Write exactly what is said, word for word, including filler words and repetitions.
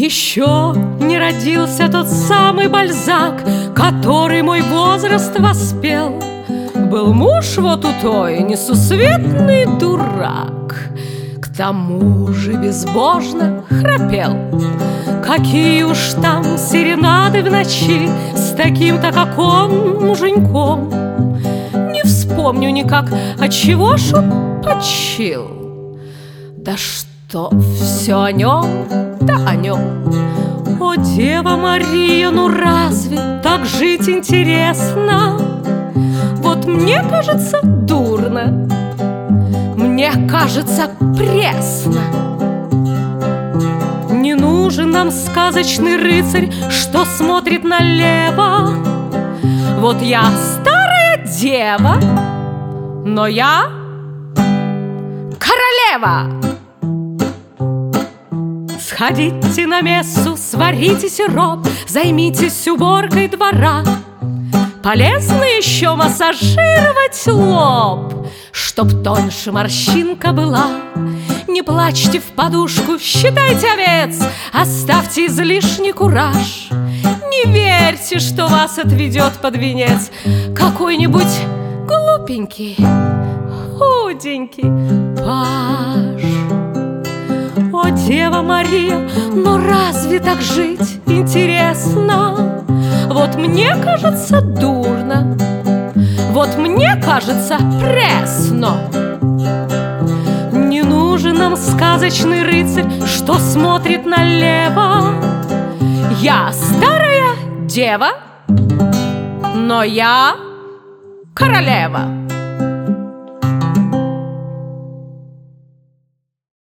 Еще не родился тот самый Бальзак, который мой возраст воспел. Был муж вот у той несусветный дурак, к тому же безбожно храпел. Какие уж там серенады в ночи с таким-то, как он, муженьком. Не вспомню никак, отчего ж он почил. Да что все о нем, да о нем. О, Дева Мария, ну разве так жить интересно? Вот мне кажется дурно, мне кажется пресно. Не нужен нам сказочный рыцарь, что смотрит налево. Вот я старая дева, но я королева. Сходите на мессу, сварите сироп, займитесь уборкой двора. Полезно еще массажировать лоб, чтоб тоньше морщинка была. Не плачьте в подушку, считайте овец, оставьте излишний кураж. Не верьте, что вас отведет под венец какой-нибудь глупенький, худенький паж. О, Дева Мария, но разве так жить интересно? Вот мне кажется дурно, вот мне кажется пресно. Не нужен нам сказочный рыцарь, что смотрит налево. Я старая дева, но я королева.